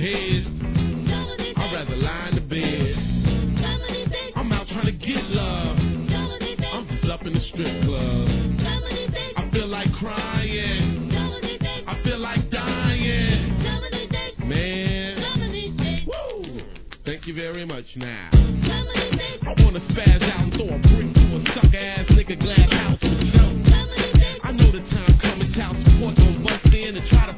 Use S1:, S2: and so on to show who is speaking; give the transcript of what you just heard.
S1: head. I'd rather lie in the bed. I'm out trying to get love. I'm just up in the strip club. I feel like crying. I feel like dying. Man. Woo. Thank you very much now. I wanna spaz out and throw a brick to a sucker ass nigga glass house for show. I know the time coming, child support gon' bust in and try to